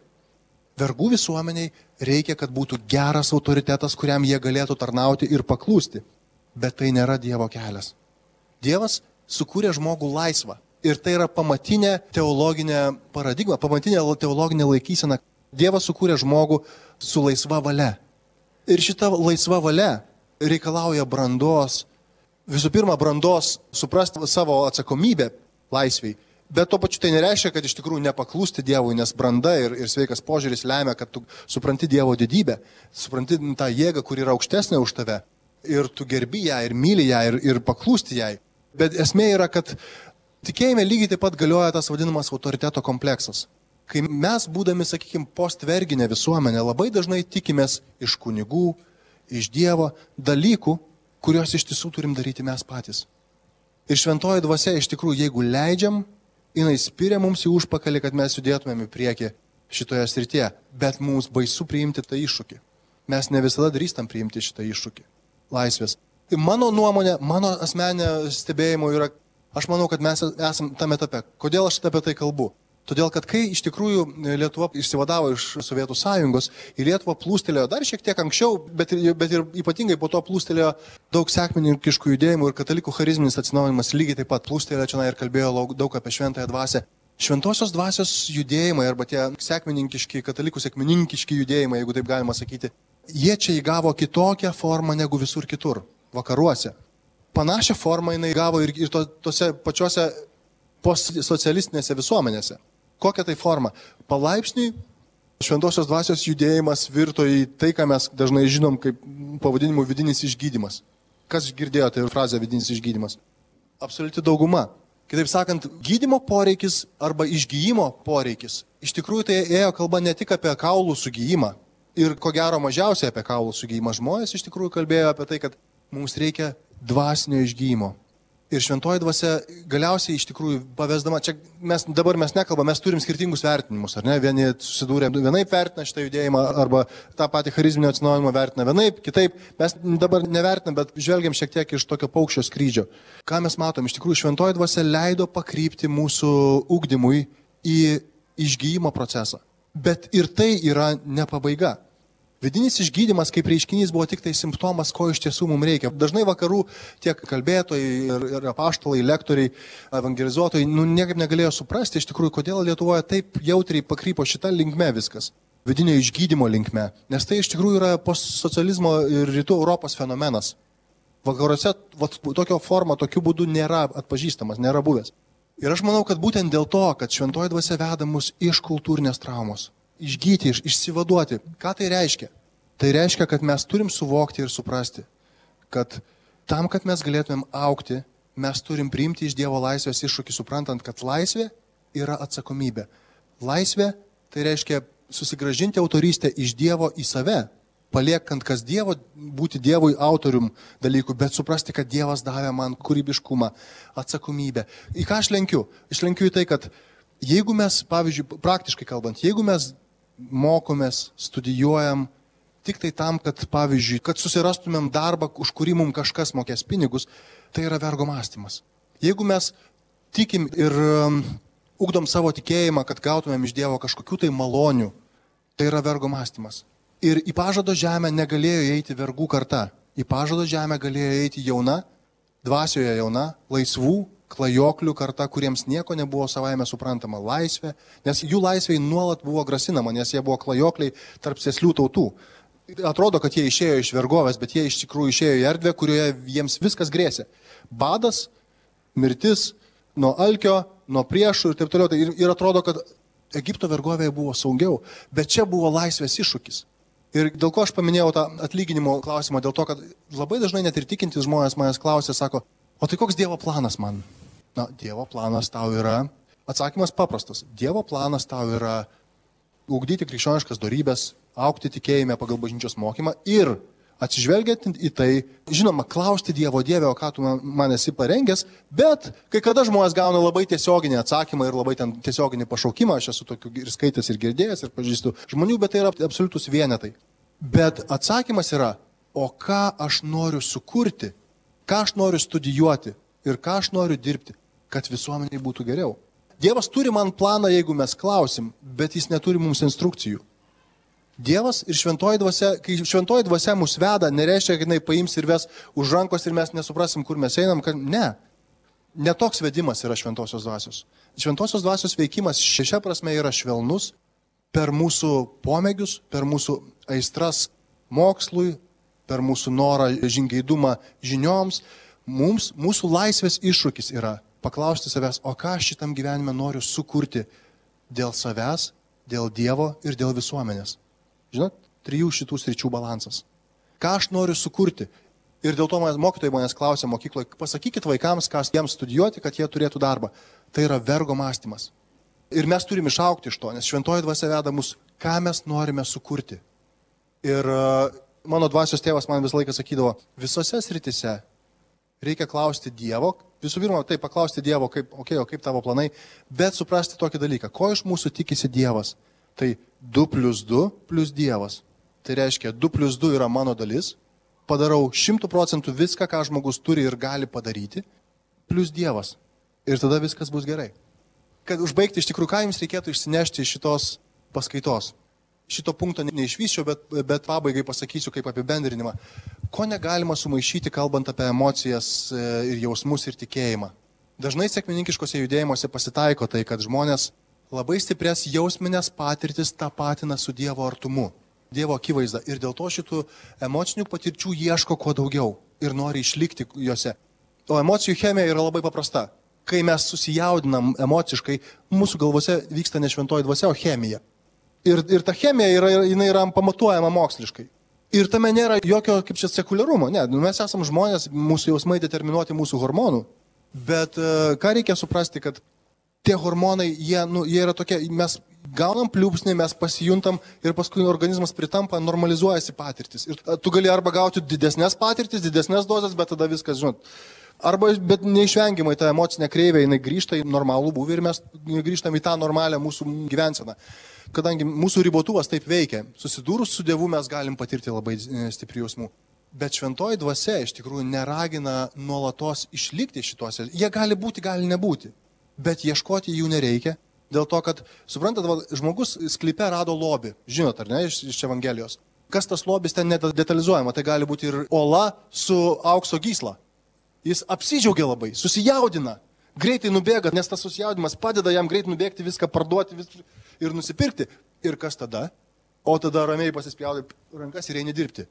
Vergų visuomeniai reikia, kad būtų geras autoritetas, kuriam jie galėtų tarnauti ir paklūsti. Bet tai nėra Dievo kelias. Dievas sukūrė žmogų laisvą. Ir tai yra pamatinė teologinė paradigma, pamatinė teologinė laikysena. Dievas sukūrė žmogų su laisva valia. Ir šita laisva valia reikalauja brandos. Visų pirma, brandos suprasti savo atsakomybę laisviai. Bet to pačiu tai nereiškia, kad iš tikrųjų nepaklūsti Dievui, nes branda ir sveikas požiūris lemia, kad tu supranti Dievo didybę, supranti tą jėgą, kuri yra aukštesnė už tave. Ir tu gerbi ją, ir myli ją, ir paklūsti jai. Bet esmė yra, kad tikėjime lygiai taip pat galioja tas vadinamas autoriteto kompleksas. Kai mes, būdami, sakykime, postverginė visuomenė, labai dažnai tikimės iš kunigų, iš Dievo dalykų, kuriuos iš tiesų turim daryti mes patys. Ir šventoji dvasia iš tikrųjų, jeigu leidžiam, jinai spiria mums į užpakalį, kad mes judėtumėm į priekį šitoje srityje, bet mums baisu priimti tą iššūkį. Mes ne visada drįstam priimti šitą iššūkį. Laisvės. Ir mano nuomonė, mano asmeninė stebėjimo yra, aš manau, kad mes esam tame etape. Kodėl aš apie tai kalbu? Todėl, kad kai iš tikrųjų Lietuva išsivadavo iš Sovietų sąjungos, į Lietuvą plūstelėjo dar šiek tiek anksčiau, bet ir ypatingai po to plūstelėjo daug sekmininkiškų judėjimų ir katalikų charizminis atsinaujinimas lygiai taip pat plūstelėjo čia ir kalbėjo daug apie šventąją dvasią. Šventosios dvasios judėjimai arba tie sekmininkiški, katalikų sekmininkiški judėjimai, jeigu taip galima sakyti, jie čia įgavo kitokią formą negu visur kitur, vakaruose. Panašią formą jinai įgavo ir tose pačiose postsocialistinėse visuomenėse. Kokia tai forma? Palaipsniui šventosios dvasios judėjimas virto į tai, ką mes dažnai žinom kaip pavadinimu vidinis išgydymas. Kas girdėjote frazę vidinis išgydymas? Absoliuti dauguma. Kitaip sakant, gydymo poreikis arba išgyjimo poreikis. Iš tikrųjų tai ėjo kalba ne tik apie kaulų sugyjimą ir ko gero mažiausiai apie kaulų sugyjimą. Žmonės iš tikrųjų kalbėjo apie tai, kad mums reikia dvasinio išgyjimo. Ir šventoji dvasia galiausiai iš tikrųjų pavesdama, čia mes nekalbame, mes turim skirtingus vertinimus, ar ne? Vieni susidūrė vienaip vertina šitą judėjimą, arba tą patį charizminio atsinaujinimą vertina vienaip, kitaip. Mes dabar nevertinam, bet žvelgiam šiek tiek iš tokio paukščio skrydžio. Ką mes matom? Iš tikrųjų šventoji dvasia leido pakrypti mūsų ugdymui į išgyjimo procesą. Bet ir tai yra ne pabaiga. Vidinis išgydymas kaip reiškinys buvo tik tai simptomas, ko iš tiesų mums reikia. Dažnai vakarų tiek kalbėtojai ir apaštalai, lektoriai, evangelizuotojai, niekaip negalėjo suprasti iš tikrųjų, kodėl Lietuvoje taip jautriai pakrypo šitą linkme viskas. Vidinio išgydymo linkme. Nes tai iš tikrųjų yra postsocializmo ir rytų Europos fenomenas. Vakaruose tokio forma, tokiu būdu nėra atpažįstamas, nėra buvęs. Ir aš manau, kad būtent dėl to, kad šventoji dvasia veda mus iš kultūrinės traumos. Išgyti, išsivaduoti. Ką tai reiškia? Tai reiškia, kad mes turim suvokti ir suprasti, kad tam, kad mes galėtumėm augti, mes turim priimti iš Dievo laisvės iššūkį, suprantant, kad laisvė yra atsakomybė. Laisvė tai reiškia susigrąžinti autorystę iš Dievo į save, paliekant kas Dievo, būti Dievui autorium dalykų, bet suprasti, kad Dievas davė man kūrybiškumą, atsakomybę. Į ką aš lenkiu? Aš lenkiu į tai, kad jeigu mes, pavyzdžiui, praktiškai kalbant, jeigu mes mokomės, studijuojam tik tai tam, kad, pavyzdžiui, kad susirastumėm darbą, už kurį mums kažkas mokės pinigus, tai yra vergo mąstymas. Jeigu mes tikim ir ugdom savo tikėjimą, kad gautumėm iš Dievo kažkokių tai malonių, tai yra vergo mąstymas. Ir į pažado žemę negalėjo eiti vergų karta. Į pažado žemę galėjo eiti jauna, dvasioje jauna, laisvų, klajoklių karta, kuriems nieko nebuvo savaime suprantama laisvė, nes jų laisvei nuolat buvo grasinama, nes jie buvo klajokliai tarp sėslių tautų. Atrodo, kad jie išėjo iš vergovės, bet jie iš tikrųjų išėjo į erdvę, kurioje jiems viskas grėsė. Badas, mirtis, nuo alkio, nuo priešų ir taip toliau. Ir atrodo, kad Egipto vergovėje buvo saugiau, bet čia buvo laisvės iššūkis. Ir dėl ko aš paminėjau tą atlyginimo klausimą, dėl to, kad labai dažnai net ir tikintis žmonės manęs klausė, sako, o tai koks Dievo planas man? Na, Dievo planas tau yra, atsakymas paprastas, Dievo planas tau yra ugdyti krikščioniškas dorybės, augti tikėjime pagal bažnyčios mokymą ir atsižvelgiant į tai, žinoma, klausti Dievo, Dieve, o ką tu man esi parengęs, bet kai kada žmonės gauna labai tiesioginį atsakymą ir labai ten tiesioginį pašaukimą, aš esu tokių ir skaitęs, ir girdėjęs, ir pažįstu žmonių, bet tai yra absoliutus vienetai. Bet atsakymas yra, o ką aš noriu sukurti, ką aš noriu studijuoti ir ką aš noriu dirbti, kad visuomeniai būtų geriau. Dievas turi man planą, jeigu mes klausim, bet jis neturi mums instrukcijų. Dievas ir šventoji dvasia, kai šventoji dvasia mus veda, nereiškia, kad jinai paims ir ves už rankos ir mes nesuprasim, kur mes einam. Ne. Netoks vedimas yra šventosios dvasios. Šventosios dvasios veikimas šia prasme yra švelnus per mūsų pomėgius, per mūsų aistras mokslui, per mūsų norą žingeidumą žinioms. Mūsų laisvės iššūkis yra paklausti savęs, o ką aš šitam gyvenime noriu sukurti dėl savęs, dėl Dievo ir dėl visuomenės. Žinot, 3 šitų sričių balansas. Ką aš noriu sukurti? Ir dėl to mokytojai manęs klausė mokykloje, pasakykit vaikams, ką jiems studijuoti, kad jie turėtų darbą. Tai yra vergo mąstymas. Ir mes turime išaugti iš to, nes šventoji dvasia veda mus, ką mes norime sukurti. Ir mano dvasios tėvas man visą laiką sakydavo, visose sritise reikia klausti Dievo, visų pirma, tai paklausti Dievo, kaip tavo planai, bet suprasti tokį dalyką, ko iš mūsų tikisi Dievas. Tai 2+2 plus Dievas. Tai reiškia, 2+2 yra mano dalis, padarau 100% viską, ką žmogus turi ir gali padaryti, plus Dievas. Ir tada viskas bus gerai. Kad užbaigti iš tikrųjų, ką jums reikėtų išsinešti iš šitos paskaitos. Šito punkto neišvyščiau, bet pabaigai pasakysiu kaip apibendrinimą. Ko negalima sumaišyti, kalbant apie emocijas ir jausmus ir tikėjimą. Dažnai sekmininkiškose judėjimuose pasitaiko tai, kad žmonės labai stiprias jausminės patirtis tapatina su Dievo artumu, Dievo akivaizda. Ir dėl to šitų emocinių patirčių ieško kuo daugiau ir nori išlikti juose. O emocijų chemija yra labai paprasta. Kai mes susijaudinam emociškai, mūsų galvose vyksta ne šventoji dvasia, o chemija. Ir ta chemija jinai yra pamatuojama moksliškai. Ir tame nėra jokio, kaip čia, sekuliarumo. Ne, mes esam žmonės, mūsų jausmai determinuoti mūsų hormonų. Bet ką reikia suprasti, kad tie hormonai, jie yra tokie, mes gaunam pliūpsnį, mes pasijuntam ir paskui organizmas pritampa, normalizuojasi patirtis. Ir tu gali arba gauti didesnės patirtis, didesnės dozes, bet tada viskas, žinot. Bet neišvengiamai ta emocinė kreivė, jinai grįžta į normalų būvį ir mes grįžtam į tą normalią mūsų gyvenseną. Kadangi mūsų ribotuvas taip veikia, susidūrus su Dievu mes galim patirti labai stiprių jausmų. Bet šventoji dvasia iš tikrųjų neragina nuolatos išlikti šituose. Jie gali būti, gali nebūti. Bet ieškoti jų nereikia. Dėl to, kad, suprantat, žmogus sklype rado lobį. Žinot, ar ne, iš Evangelijos. Kas tas lobis ten nedetalizuojama, tai gali būti ir ola su aukso gysla. Jis apsidžiaugia labai, susijaudina, greitai nubėga, nes tas susijaudimas padeda jam greitai nubėgti, viską parduoti ir nusipirkti. Ir kas tada? O tada ramiai pasispjaudai rankas ir eini dirbti.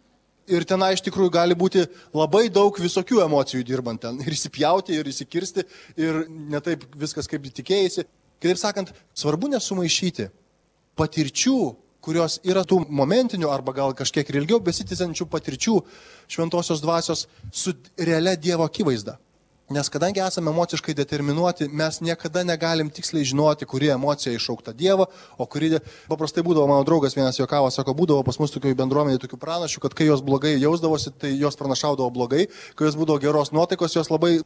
Ir tenai iš tikrųjų gali būti labai daug visokių emocijų dirbant ten. Ir įsipjauti, ir įsikirsti, ir ne taip viskas kaip tikėjasi. Kitaip sakant, svarbu nesumaišyti patirčių, kurios yra tų momentinių arba gal kažkiek ir ilgiau besitisančių patirčių šventosios dvasios su realia Dievo akivaizda. Nes kadangi esame emociškai determinuoti, mes niekada negalim tiksliai žinoti, kuri emocija iššaukta Dievo, o kuri paprastai būdavo, mano draugas vienas juokavo, sako, būdavo pas mus tokių bendruomenė, tokių pranašių, kad kai jos blogai jausdavosi, tai jos pranašaudavo blogai, kai jos būdavo geros nuotaikos, jos labai...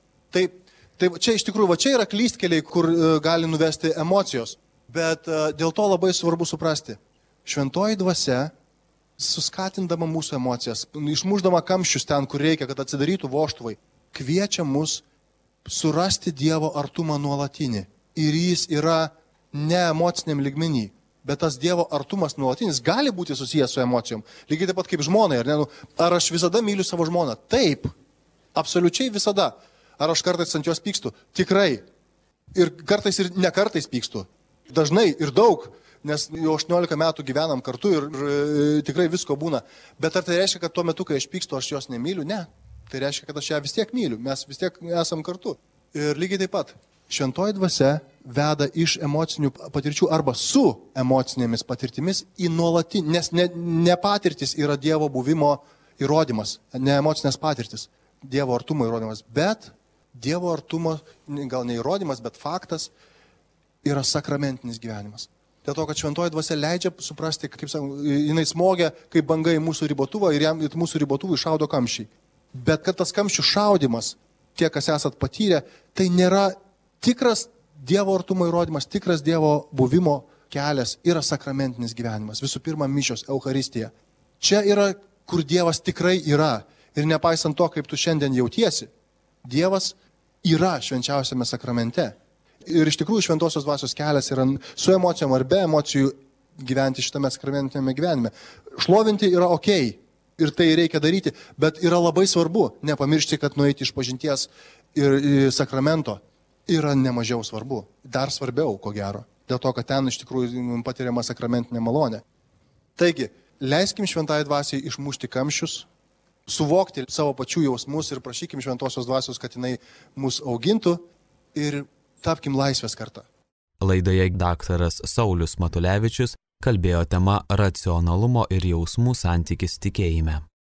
Tai čia iš tikrųjų, čia yra klystkeliai, kur gali nuvesti emocijos. Bet dėl to labai svarbu suprasti. Šventoji dvasia, suskatindama mūsų emocijas, išmušdama kamščius ten, kur reikia, kad atsidarytų voštuvai, kviečia mus surasti Dievo artumą nuolatinį. Ir jis yra ne emociniam lygmenį, bet tas Dievo artumas nuolatinis gali būti susijęs su emocijom. Lygiai taip pat kaip žmonai, ar ne? Ar aš visada myliu savo žmoną? Taip, absoliučiai visada. Ar aš kartais ant jos pykstu? Tikrai. Ir kartais ir ne kartais pykstu. Dažnai ir daug. Nes jau 18 metų gyvenam kartu ir tikrai visko būna. Bet ar tai reiškia, kad tuo metu, kai aš pykstu, aš jos nemyliu? Ne. Tai reiškia, kad aš ją vis tiek myliu. Mes vis tiek esam kartu. Ir lygiai taip pat. Šventoji dvasia veda iš emocinių patirčių arba su emocinėmis patirtimis į nuolatinį. Nes ne patirtis yra Dievo buvimo įrodymas. Ne emocinės patirtis. Dievo artumo įrodymas. Bet Dievo artumo, gal ne įrodymas, bet faktas yra sakramentinis gyvenimas. Dėl to, kad šventoji dvasia leidžia suprasti, kaip sakau, jinai smogia kaip banga į mūsų ribotuvą ir jam į mūsų ribotuvą iššaudo kamščiai. Bet kad tas kamščių šaudimas, tie, kas esat patyrę, tai nėra tikras Dievo artumo įrodymas, tikras Dievo buvimo kelias, yra sakramentinis gyvenimas. Visų pirma, mišios, Eucharistija. Čia yra, kur Dievas tikrai yra. Ir nepaisant to, kaip tu šiandien jautiesi, Dievas yra švenčiausiame sakramente. Ir iš tikrųjų šventosios dvasios kelias yra su emocijom ar be emocijų gyventi šitame sakramentinėme gyvenime. Šlovinti yra okei. Ir tai reikia daryti, bet yra labai svarbu nepamiršti, kad nueiti iš pažinties ir sakramento yra nemažiau svarbu. Dar svarbiau, ko gero. Dėl to, kad ten iš tikrųjų patiriama sakramentinė malonė. Taigi, leiskim šventai dvasiai išmušti kamščius, suvokti savo pačių jausmus ir prašykim šventosios dvasios, kad jinai mus augintų ir tapkim laisvės kartą. Laidoje daktaras Saulius Matulevičius kalbėjo tema racionalumo ir jausmų santykis tikėjime.